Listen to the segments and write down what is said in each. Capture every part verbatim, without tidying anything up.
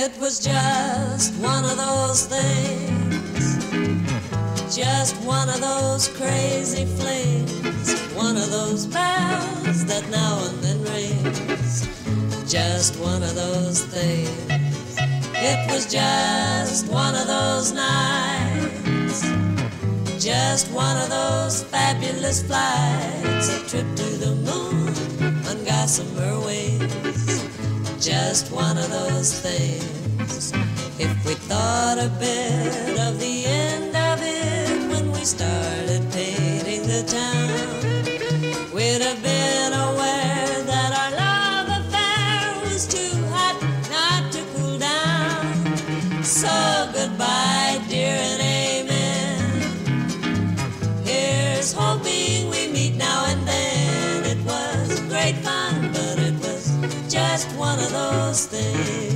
It was just one of those things, just one of those crazy flings, one of those bells that now and then rings, just one of those things. It was just one of those nights, just one of those fabulous flights, a trip to the moon on gossamer wings, just one of those things. If we thought a bit of the end of it when we started painting the town, we'd have been aware that our love affair was too hot not to cool down. So goodbye, dear, and amen. Here's hoping we meet now and then. It was great fun, but it was just one of those things.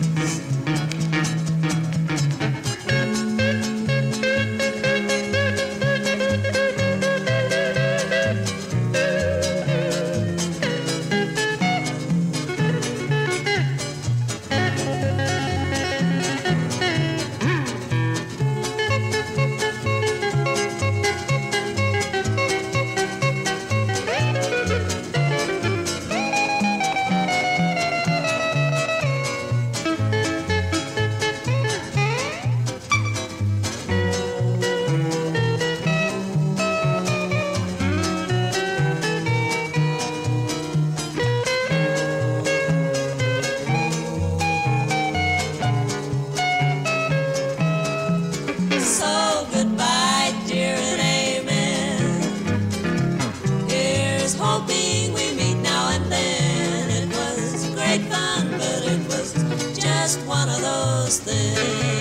So goodbye, dear, and amen. Here's hoping we meet now and then. It was great fun, but it was just one of those things.